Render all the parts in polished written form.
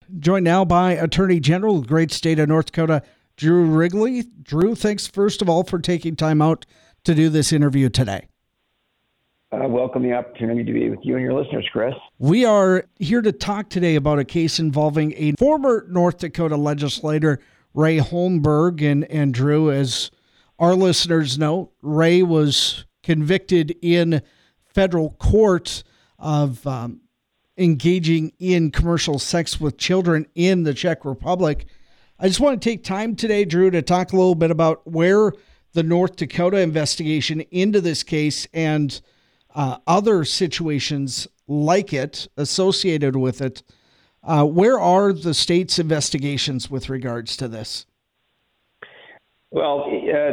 Joined now by Attorney General of the great state of North Dakota, Drew Wrigley. Drew, thanks first of all for taking time out to do this interview today. I welcome the opportunity to be with you and your listeners, Chris. We are here to talk today about a case involving a former North Dakota legislator, Ray Holmberg. And Drew, as our listeners know, Ray was convicted in federal court of engaging in commercial sex with children in the Czech Republic. I just want to take time today, Drew, to talk a little bit about where the North Dakota investigation into this case and other situations like it associated with it. Where are the state's investigations with regards to this? Well,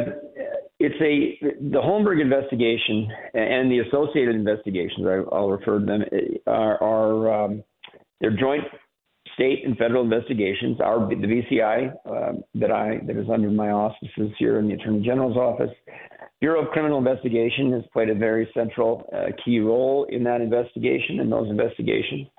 the Holmberg investigation and the associated investigations, I'll refer to them, are they're joint state and federal investigations. The BCI that is under my auspices here in the Attorney General's office. Bureau of Criminal Investigation has played a very central key role in that investigation, in those investigations,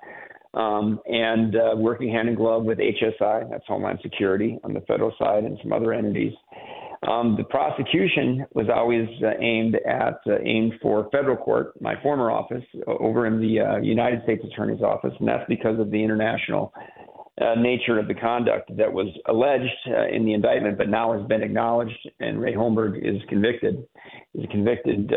and working hand in glove with HSI, that's Homeland Security, on the federal side, and some other entities. The prosecution was always aimed for federal court, my former office, over in the United States Attorney's Office, and that's because of the international nature of the conduct that was alleged in the indictment, but now has been acknowledged, and Ray Holmberg is convicted. He's a convicted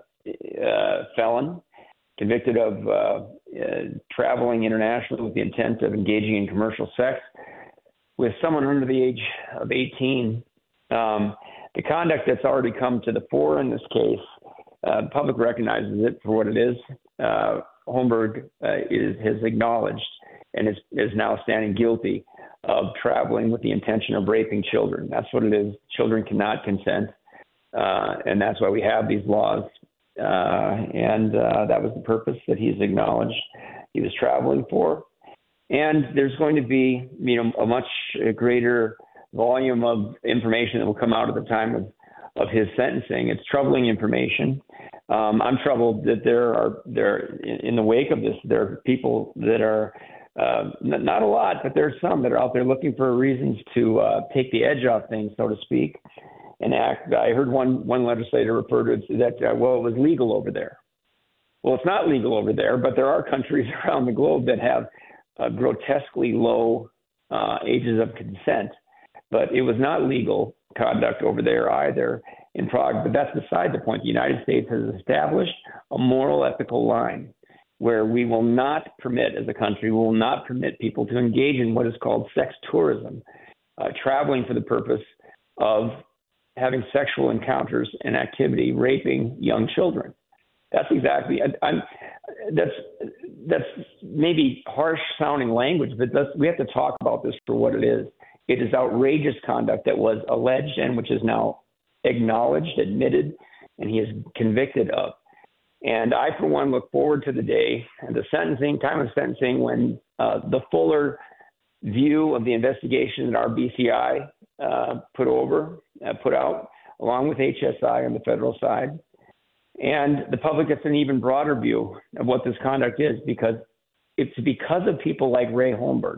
felon, convicted of traveling internationally with the intent of engaging in commercial sex with someone under the age of 18. The conduct that's already come to the fore in this case, the public recognizes it for what it is. Holmberg has acknowledged and is now standing guilty of traveling with the intention of raping children. That's what it is. Children cannot consent, and that's why we have these laws. And that was the purpose that he's acknowledged he was traveling for. And there's going to be, a much greater volume of information that will come out at the time of his sentencing. It's troubling information. I'm troubled that there in the wake of this, there are people that are not a lot, but there's some that are out there looking for reasons to take the edge off things, so to speak, and act. I heard one legislator refer to it that, it was legal over there. Well, it's not legal over there, but there are countries around the globe that have grotesquely low ages of consent. But it was not legal conduct over there either in Prague. But that's beside the point. The United States has established a moral, ethical line where we will not permit, as a country, we will not permit people to engage in what is called sex tourism, traveling for the purpose of having sexual encounters and activity, raping young children. That's exactly. That's maybe harsh sounding language, but we have to talk about this for what it is. It is outrageous conduct that was alleged and which is now acknowledged, admitted, and he is convicted of. And I, for one, look forward to the day and the time of sentencing when the fuller view of the investigation that our BCI put out, along with HSI on the federal side, and the public gets an even broader view of what this conduct is, because it's because of people like Ray Holmberg.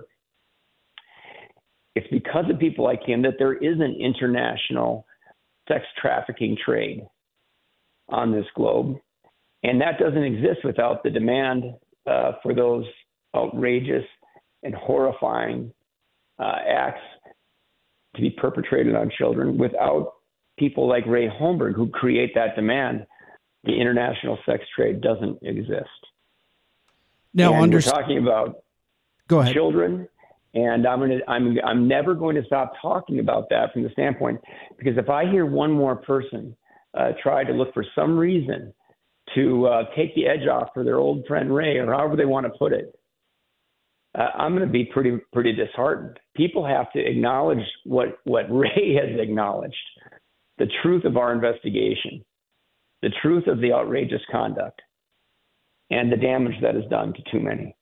It's because of people like him that there is an international sex trafficking trade on this globe. And that doesn't exist without the demand for those outrageous and horrifying acts to be perpetrated on children. Without people like Ray Holmberg who create that demand, the international sex trade doesn't exist. Now, we're talking about Go ahead. Children. And I'm never going to stop talking about that from the standpoint, because if I hear one more person try to look for some reason to take the edge off for their old friend Ray, or however they want to put it, I'm going to be pretty disheartened. People have to acknowledge what Ray has acknowledged, the truth of our investigation, the truth of the outrageous conduct, and the damage that is done to too many.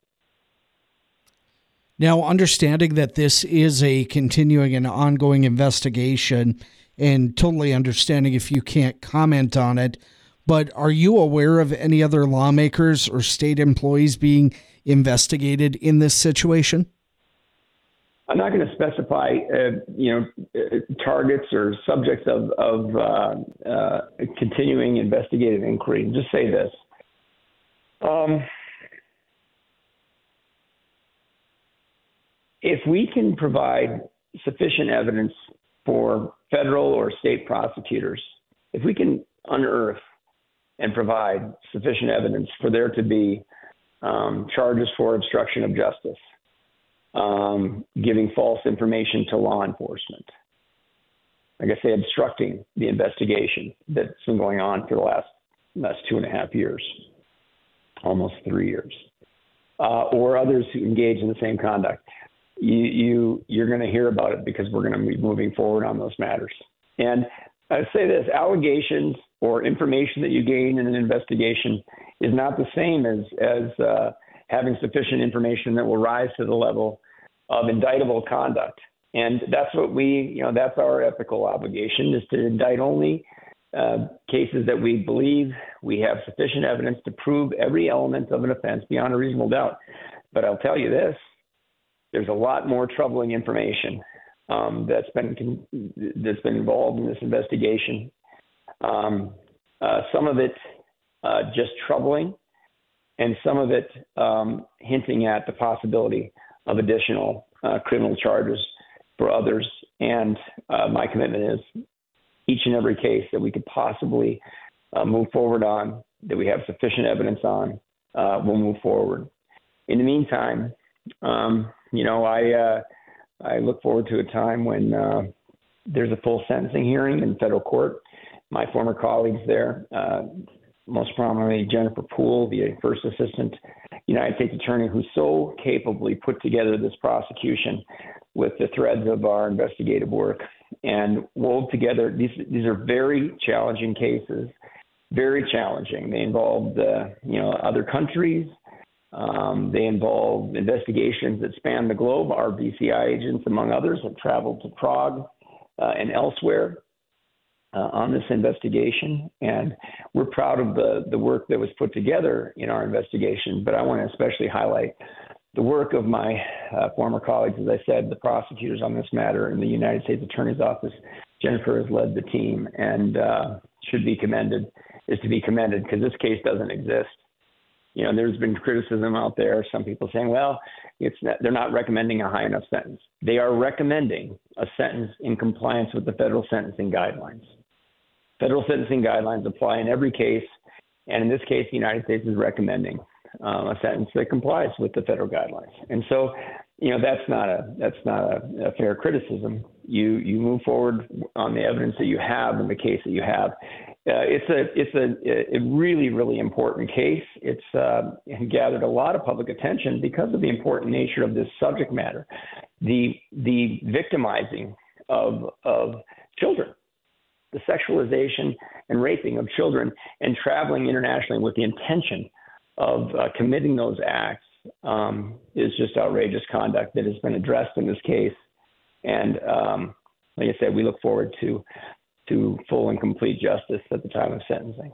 Now, understanding that this is a continuing and ongoing investigation, and totally understanding if you can't comment on it, but are you aware of any other lawmakers or state employees being investigated in this situation? I'm not going to specify, targets or subjects of continuing investigative inquiry. Just say this. If we can provide sufficient evidence for federal or state prosecutors, if we can unearth and provide sufficient evidence for there to be charges for obstruction of justice, giving false information to law enforcement, like I say, obstructing the investigation that's been going on for the last 2.5 years, almost 3 years, or others who engage in the same conduct, you're going to hear about it, because we're going to be moving forward on those matters. And I say this: allegations or information that you gain in an investigation is not the same as having sufficient information that will rise to the level of indictable conduct. And that's what that's our ethical obligation, is to indict only cases that we believe we have sufficient evidence to prove every element of an offense beyond a reasonable doubt. But I'll tell you this: there's a lot more troubling information that's been involved in this investigation. Some of it just troubling, and some of it hinting at the possibility of additional criminal charges for others. And my commitment is each and every case that we could possibly move forward on, that we have sufficient evidence on, we'll move forward. In the meantime, I look forward to a time when there's a full sentencing hearing in federal court. My former colleagues there, most prominently Jennifer Poole, the first assistant United States attorney, who so capably put together this prosecution with the threads of our investigative work and wove together. These are very challenging cases, very challenging. They involved, other countries. They involve investigations that span the globe. Our BCI agents, among others, have traveled to Prague and elsewhere on this investigation. And we're proud of the work that was put together in our investigation. But I want to especially highlight the work of my former colleagues. As I said, the prosecutors on this matter in the United States Attorney's Office. Jennifer has led the team and is to be commended, because this case doesn't exist. There's been criticism out there, some people saying, well, they're not recommending a high enough sentence. They are recommending a sentence in compliance with the federal sentencing guidelines. Federal sentencing guidelines apply in every case, and in this case, the United States is recommending a sentence that complies with the federal guidelines. And so, that's not a fair criticism. You move forward on the evidence that you have in the case that you have. It's a really, really important case. It's gathered a lot of public attention because of the important nature of this subject matter, the victimizing of children, the sexualization and raping of children, and traveling internationally with the intention of committing those acts is just outrageous conduct that has been addressed in this case. And like I said, we look forward to full and complete justice at the time of sentencing.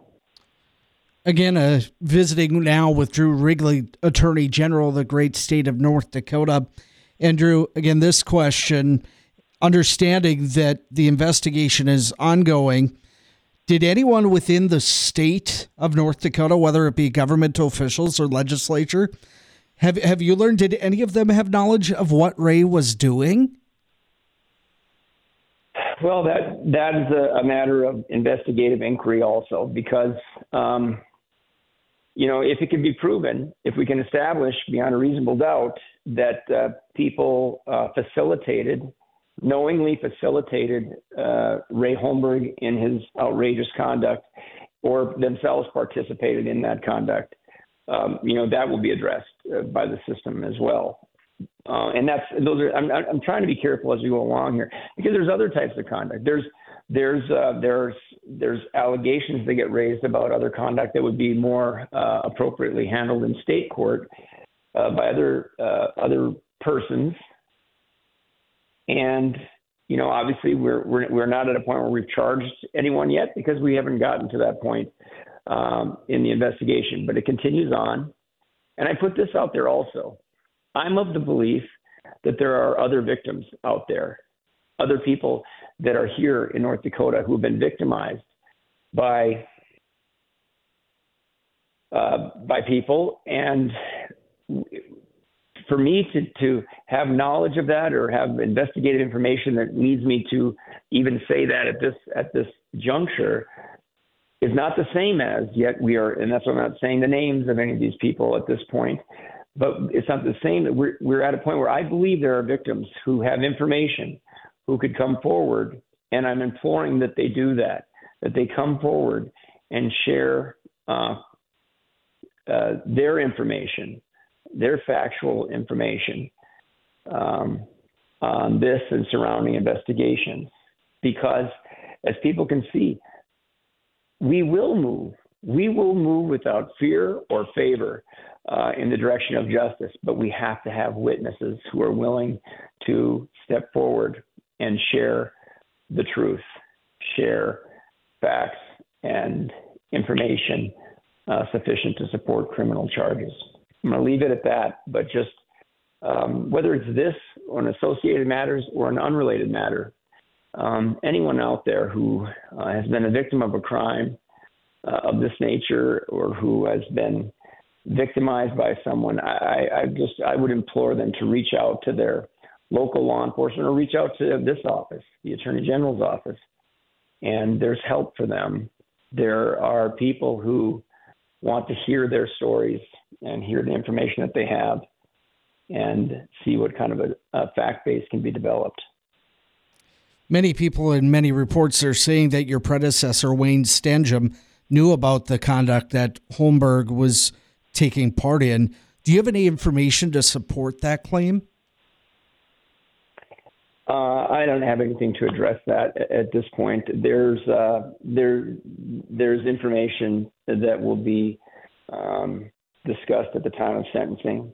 Again, visiting now with Drew Wrigley, Attorney General of the great state of North Dakota. And Drew, again, this question, understanding that the investigation is ongoing, did anyone within the state of North Dakota, whether it be governmental officials or legislature, have you learned, did any of them have knowledge of what Ray was doing? Well, that is a matter of investigative inquiry also, because, if it can be proven, if we can establish beyond a reasonable doubt that people knowingly facilitated Ray Holmberg in his outrageous conduct, or themselves participated in that conduct, that will be addressed by the system as well. And I'm trying to be careful as we go along here, because there's other types of conduct. There's allegations that get raised about other conduct that would be more appropriately handled in state court by other persons. And obviously we're not at a point where we've charged anyone yet, because we haven't gotten to that point in the investigation. But it continues on, and I put this out there also. I'm of the belief that there are other victims out there, other people that are here in North Dakota who have been victimized by people. And for me to have knowledge of that or have investigative information that leads me to even say that at this juncture is not the same as yet we are, and that's why I'm not saying the names of any of these people at this point, but it's not the same that we're at a point where I believe there are victims who have information who could come forward, and I'm imploring that they do that they come forward and share their information, their factual information on this and surrounding investigations. Because as people can see, we will move without fear or favor in the direction of justice, but we have to have witnesses who are willing to step forward and share the truth, share facts and information sufficient to support criminal charges. I'm going to leave it at that, but just whether it's this or an associated matters or an unrelated matter, anyone out there who has been a victim of a crime of this nature or who has been victimized by someone, I would implore them to reach out to their local law enforcement or reach out to this office, the Attorney General's office, and there's help for them. There are people who want to hear their stories and hear the information that they have and see what kind of a fact base can be developed. Many people in many reports are saying that your predecessor, Wayne Stangeum, knew about the conduct that Holmberg was taking part in. Do you have any information to support that claim? I don't have anything to address that at this point. There's information that will be discussed at the time of sentencing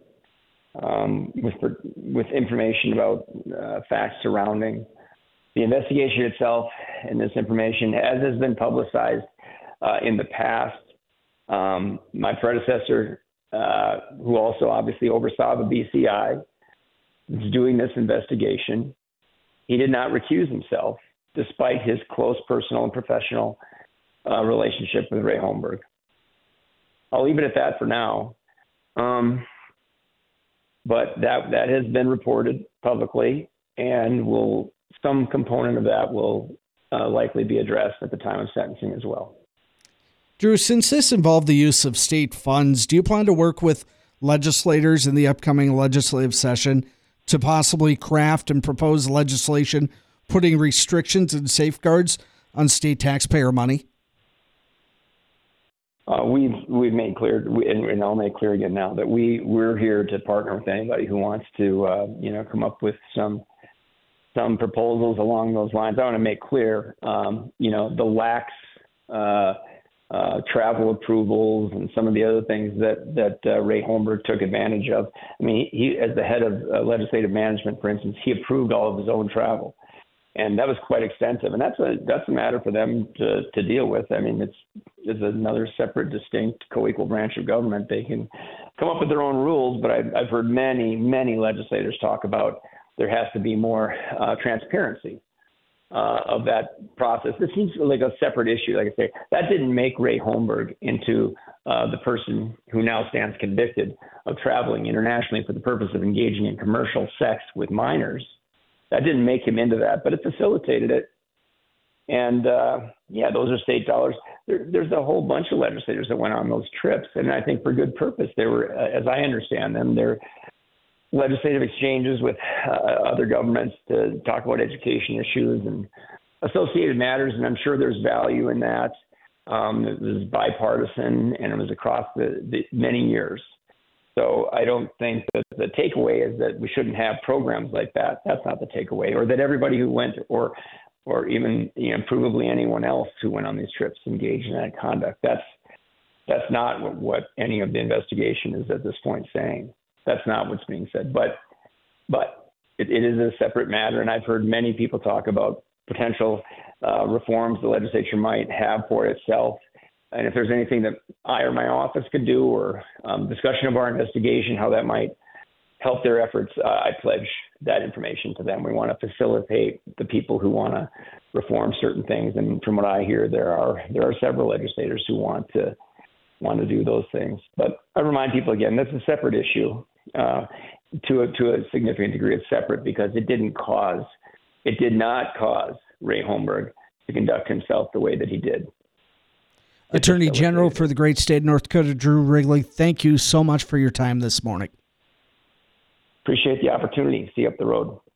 with information about facts surrounding the investigation itself, and this information, as has been publicized in the past. My predecessor, who also obviously oversaw the BCI, is doing this investigation. He did not recuse himself, despite his close personal and professional relationship with Ray Holmberg. I'll leave it at that for now. But that has been reported publicly, and some component of that will likely be addressed at the time of sentencing as well. Drew, since this involved the use of state funds, do you plan to work with legislators in the upcoming legislative session to possibly craft and propose legislation putting restrictions and safeguards on state taxpayer money? We've made clear, and I'll make clear again now, that we're here to partner with anybody who wants to come up with some proposals along those lines. I want to make clear, the lax travel approvals and some of the other things that Ray Holmberg took advantage of. I mean, he, as the head of legislative management, for instance, he approved all of his own travel, and that was quite extensive. And that's a matter for them to deal with. I mean, it's another separate, distinct, co-equal branch of government. They can come up with their own rules, but I've heard many legislators talk about there has to be more transparency of that process. This seems like a separate issue. Like I say, that didn't make Ray Holmberg into the person who now stands convicted of traveling internationally for the purpose of engaging in commercial sex with minors. That didn't make him into that, but it facilitated it. And those are state dollars. There's a whole bunch of legislators that went on those trips, and I think for good purpose. They were, as I understand them, they're legislative exchanges with other governments to talk about education issues and associated matters, and I'm sure there's value in that. It was bipartisan, and it was across the many years. So I don't think that the takeaway is that we shouldn't have programs like that. That's not the takeaway, or that everybody who went, or even provably anyone else who went on these trips engaged in that conduct. That's not what any of the investigation is at this point saying. That's not what's being said, but it is a separate matter, and I've heard many people talk about potential reforms the legislature might have for itself, and if there's anything that I or my office could do, or discussion of our investigation, how that might help their efforts, I pledge that information to them. We want to facilitate the people who want to reform certain things. And from what I hear, there are several legislators who want to do those things. But I remind people again, that's a separate issue. To a significant degree, it's separate because it did not cause Ray Holmberg to conduct himself the way that he did. Attorney General for the great state of North Dakota, Drew Wrigley, thank you so much for your time this morning. Appreciate the opportunity. See you up the road.